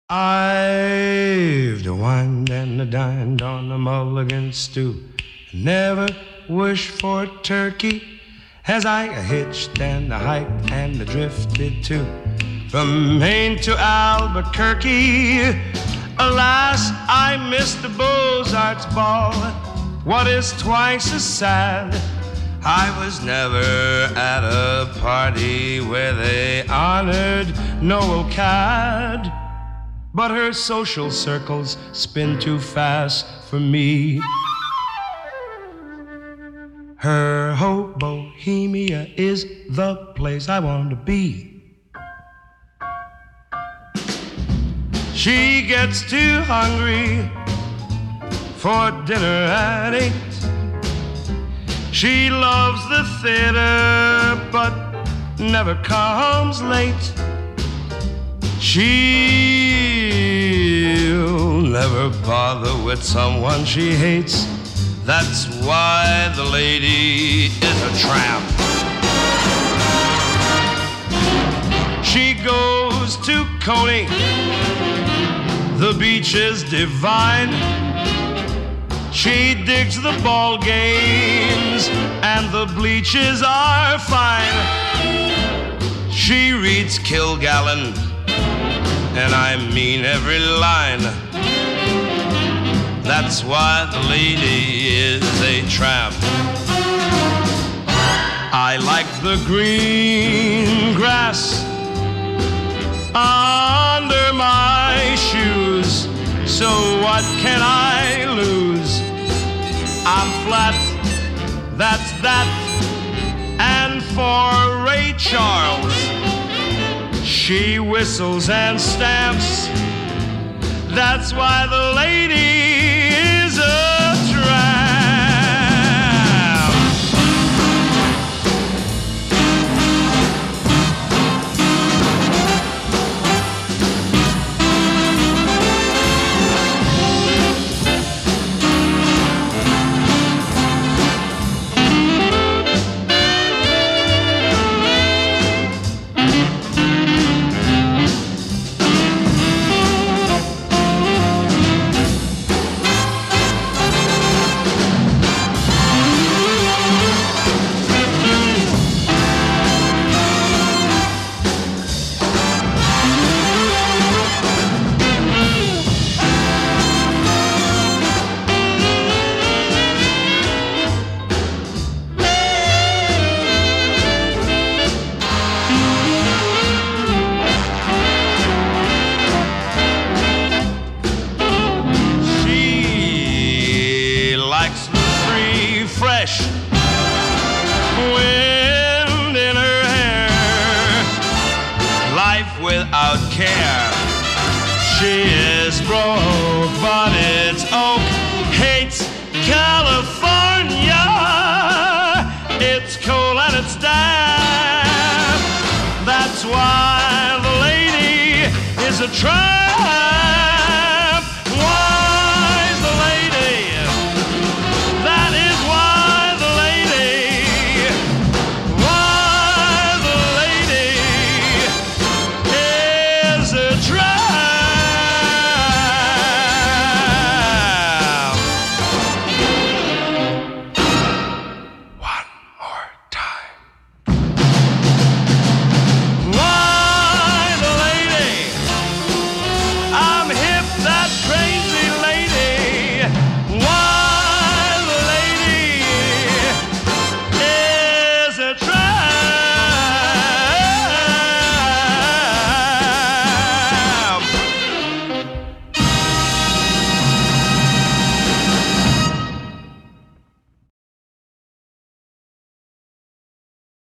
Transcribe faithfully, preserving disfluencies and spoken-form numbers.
I've wined and dined on a mulligan stew, never wished for turkey, as I hitched and hiked and drifted too, from Maine to Albuquerque. Alas, I missed the Beaux-Arts ball. What is twice as sad, I was never at a party where they honored Noel Cad. But her social circles spin too fast for me. Her Hobohemia is the place I want to be. She gets too hungry for dinner at eight. She loves the theater but never comes late. She'll never bother with someone she hates. That's why the lady is a tramp. She goes to Coney, the beach is divine. She digs the ball games and the bleachers are fine. She reads Kilgallen, and I mean every line. That's why the lady is a tramp. I like the green grass under my shoes, so what can I lose? I'm flat, that's that. And for Ray Charles, she whistles and stamps. That's why the lady is a tramp. Wind in her hair, life without care. She is broke, but it's oak. Hates California, it's cold and it's damp. That's why the lady is a tramp.